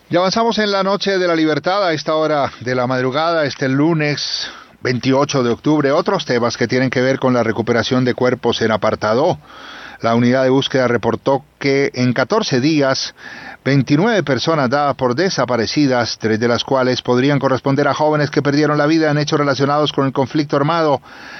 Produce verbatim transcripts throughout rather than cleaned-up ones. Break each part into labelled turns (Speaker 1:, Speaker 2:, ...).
Speaker 1: Ya avanzamos en la noche de la libertad a esta hora de la madrugada, este lunes veintiocho de octubre. Otros temas que tienen que ver con la recuperación de cuerpos en Apartadó. La unidad de búsqueda reportó que en catorce días, veintinueve personas dadas por desaparecidas, tres de las cuales podrían corresponder a jóvenes que perdieron la vida en hechos relacionados con el conflicto armado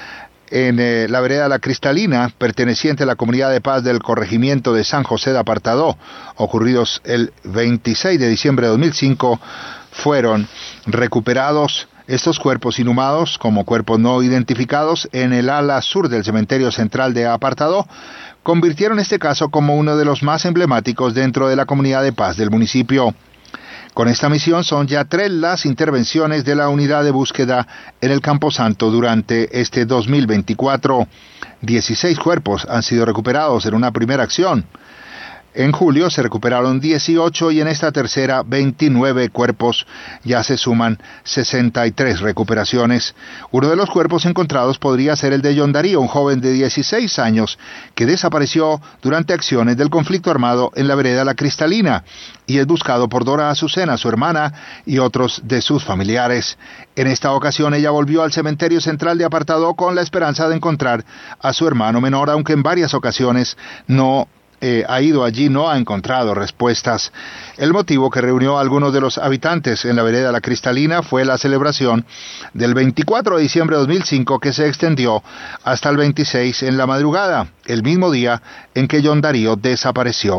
Speaker 1: en eh, la vereda La Cristalina, perteneciente a la comunidad de paz del corregimiento de San José de Apartadó, ocurridos el veintiséis de diciembre de dos mil cinco, fueron recuperados estos cuerpos inhumados como cuerpos no identificados en el ala sur del cementerio central de Apartadó. Convirtieron este caso como uno de los más emblemáticos dentro de la comunidad de paz del municipio. Con esta misión son ya tres las intervenciones de la unidad de búsqueda en el Camposanto durante este dos mil veinticuatro. dieciséis cuerpos han sido recuperados en una primera acción. En julio se recuperaron dieciocho y en esta tercera veintinueve cuerpos. Ya se suman sesenta y tres recuperaciones. Uno de los cuerpos encontrados podría ser el de John Darío, un joven de dieciséis años que desapareció durante acciones del conflicto armado en la vereda La Cristalina y es buscado por Dora Azucena, su hermana, y otros de sus familiares. En esta ocasión ella volvió al cementerio central de Apartadó con la esperanza de encontrar a su hermano menor, aunque en varias ocasiones no Eh, ha ido allí, no ha encontrado respuestas. El motivo que reunió a algunos de los habitantes en la vereda La Cristalina fue la celebración del veinticuatro de diciembre de dos mil cinco, que se extendió hasta el veintiséis en la madrugada, el mismo día en que John Darío desapareció.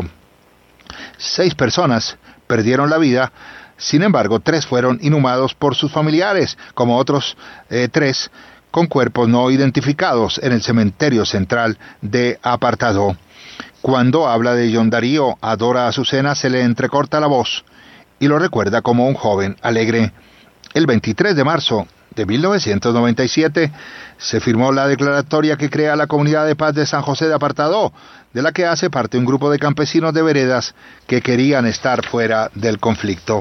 Speaker 1: Seis personas perdieron la vida. Sin embargo, tres fueron inhumados por sus familiares, como otros eh, tres con cuerpos no identificados en el cementerio central de Apartadó. Cuando habla de John Darío, a Dora Azucena se le entrecorta la voz y lo recuerda como un joven alegre. El veintitrés de marzo de mil novecientos noventa y siete se firmó la declaratoria que crea la Comunidad de Paz de San José de Apartadó, de la que hace parte un grupo de campesinos de veredas que querían estar fuera del conflicto.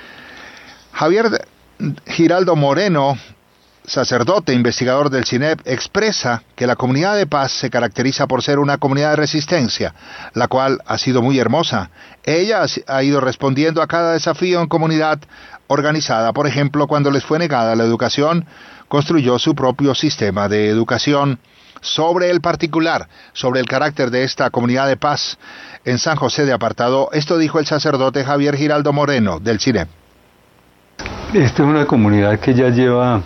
Speaker 1: Javier Giraldo Moreno, sacerdote investigador del CINEP, expresa que la comunidad de paz se caracteriza por ser una comunidad de resistencia, la cual ha sido muy hermosa. Ella ha ido respondiendo a cada desafío en comunidad organizada. Por ejemplo, cuando les fue negada la educación, construyó su propio sistema de educación. Sobre el particular, sobre el carácter de esta comunidad de paz en San José de Apartadó, esto dijo el sacerdote Javier Giraldo Moreno del CINEP.
Speaker 2: Esta es una comunidad que ya lleva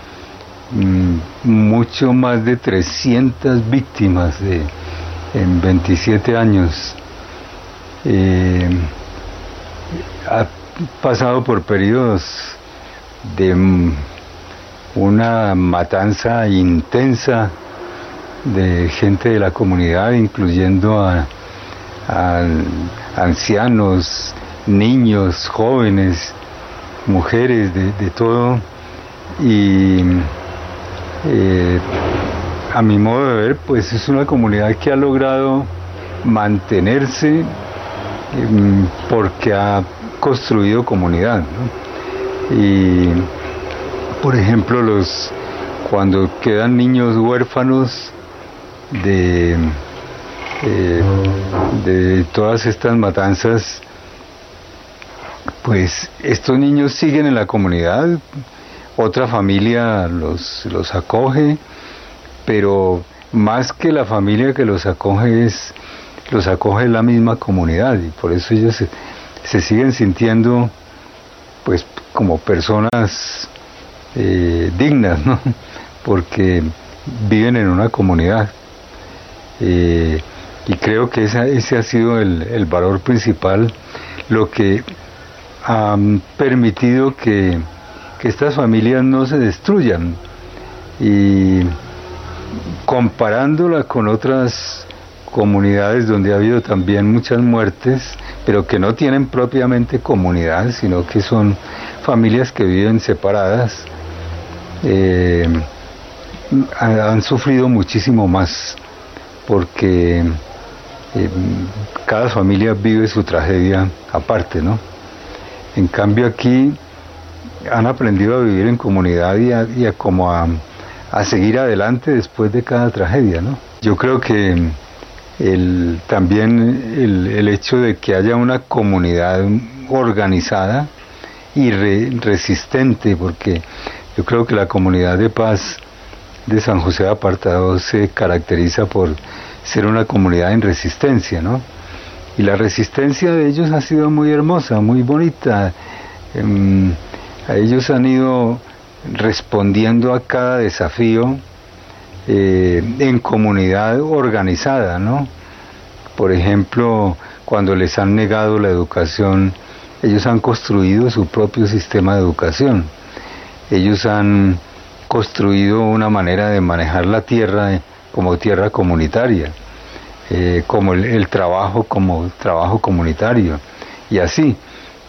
Speaker 2: mucho más de trescientas víctimas de, en veintisiete años. Eh, ha pasado por periodos de una matanza intensa de gente de la comunidad, incluyendo a, a ancianos, niños, jóvenes, mujeres, de, de todo. Y Eh, a mi modo de ver, pues es una comunidad que ha logrado mantenerse eh, porque ha construido comunidad, ¿no? Y por ejemplo, los cuando quedan niños huérfanos de eh, de todas estas matanzas, pues estos niños siguen en la comunidad. Otra familia los, los acoge, pero más que la familia que los acoge, es, los acoge la misma comunidad, y por eso ellos se, se siguen sintiendo pues como personas eh, dignas, ¿no? Porque viven en una comunidad. Eh, y creo que esa, ese ha sido el, el valor principal, lo que ha permitido que que estas familias no se destruyan. Y comparándola con otras comunidades donde ha habido también muchas muertes, pero que no tienen propiamente comunidad, sino que son familias que viven separadas, eh, han sufrido muchísimo más, porque eh, cada familia vive su tragedia aparte, ¿no? En cambio aquí han aprendido a vivir en comunidad y a, y a como a, a seguir adelante después de cada tragedia, ¿no? Yo creo que el, también el, el hecho de que haya una comunidad organizada y re, resistente, porque yo creo que la comunidad de paz de San José de Apartadó se caracteriza por ser una comunidad en resistencia, ¿no? Y la resistencia de ellos ha sido muy hermosa, muy bonita. Eh, ellos han ido respondiendo a cada desafío eh, en comunidad organizada, ¿no? Por ejemplo, cuando les han negado la educación, ellos han construido su propio sistema de educación. Ellos han construido una manera de manejar la tierra como tierra comunitaria, eh, como el, el trabajo como trabajo comunitario, y así.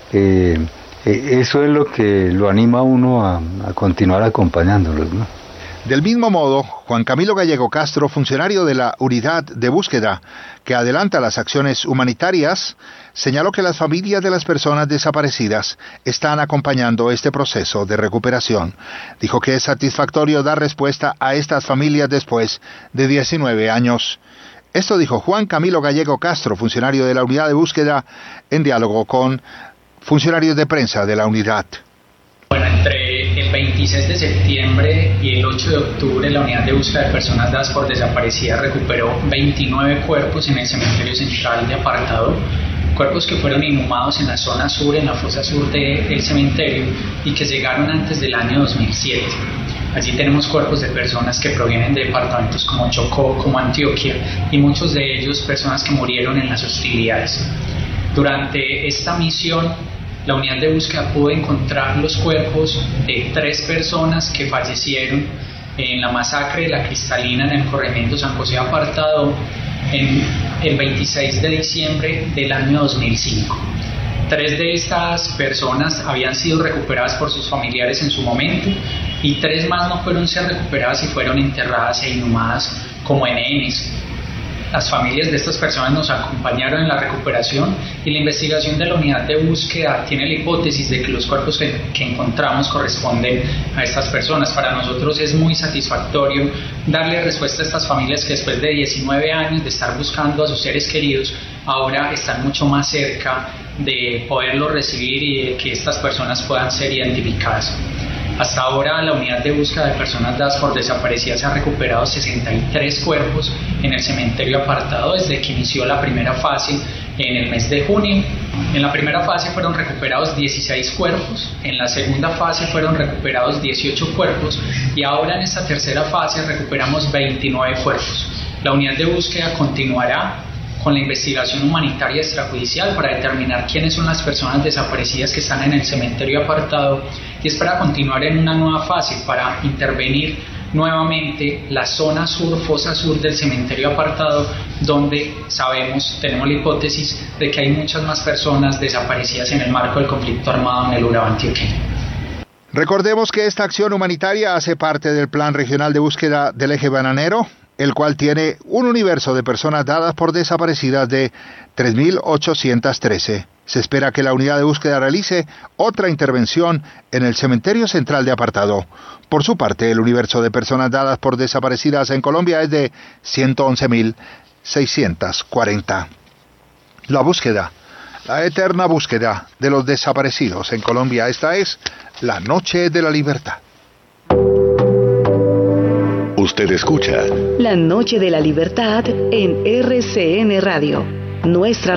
Speaker 2: Eh, eh, eso es lo que lo anima a uno a, a continuar acompañándolos, ¿no?
Speaker 1: Del mismo modo, Juan Camilo Gallego Castro, funcionario de la Unidad de Búsqueda que adelanta las acciones humanitarias, señaló que las familias de las personas desaparecidas están acompañando este proceso de recuperación. Dijo que es satisfactorio dar respuesta a estas familias después de diecinueve años. Esto dijo Juan Camilo Gallego Castro, funcionario de la Unidad de Búsqueda, en diálogo con funcionarios de prensa de la unidad.
Speaker 3: Bueno, entre el veintiséis de septiembre y el ocho de octubre, la Unidad de Búsqueda de Personas Dadas por Desaparecidas recuperó veintinueve cuerpos en el cementerio central de Apartadó, cuerpos que fueron inhumados en la zona sur, en la fosa sur de, del cementerio, y que llegaron antes del año dos mil siete. Allí tenemos cuerpos de personas que provienen de departamentos como Chocó, como Antioquia, y muchos de ellos personas que murieron en las hostilidades. Durante esta misión, la unidad de búsqueda pudo encontrar los cuerpos de tres personas que fallecieron en la masacre de la Cristalina en el corregimiento San José Apartadó en el veintiséis de diciembre del año dos mil cinco. Tres de estas personas habían sido recuperadas por sus familiares en su momento, y tres más no fueron ser recuperadas y fueron enterradas e inhumadas como en ehenes. Las familias de estas personas nos acompañaron en la recuperación, y la investigación de la unidad de búsqueda tiene la hipótesis de que los cuerpos que, que encontramos corresponden a estas personas. Para nosotros es muy satisfactorio darle respuesta a estas familias que después de diecinueve años de estar buscando a sus seres queridos, ahora están mucho más cerca de poderlos recibir y de que estas personas puedan ser identificadas. Hasta ahora, la unidad de búsqueda de personas dadas por desaparecidas ha recuperado sesenta y tres cuerpos en el cementerio Apartadó desde que inició la primera fase en el mes de junio. En la primera fase fueron recuperados dieciséis cuerpos, en la segunda fase fueron recuperados dieciocho cuerpos, y ahora en esta tercera fase recuperamos veintinueve cuerpos. La unidad de búsqueda continuará con la investigación humanitaria extrajudicial para determinar quiénes son las personas desaparecidas que están en el cementerio Apartadó, y espera continuar en una nueva fase para intervenir nuevamente la zona sur, fosa sur del cementerio Apartadó, donde sabemos, tenemos la hipótesis de que hay muchas más personas desaparecidas en el marco del conflicto armado en el Urabá antioqueño.
Speaker 1: Recordemos que esta acción humanitaria hace parte del Plan Regional de Búsqueda del Eje Bananero, el cual tiene un universo de personas dadas por desaparecidas de tres mil ochocientas trece. Se espera que la unidad de búsqueda realice otra intervención en el cementerio central de Apartadó. Por su parte, el universo de personas dadas por desaparecidas en Colombia es de ciento once mil seiscientas cuarenta. La búsqueda, la eterna búsqueda de los desaparecidos en Colombia. Esta es la Noche de la Libertad.
Speaker 4: Usted escucha
Speaker 5: La Noche de la Libertad en R C N Radio, nuestra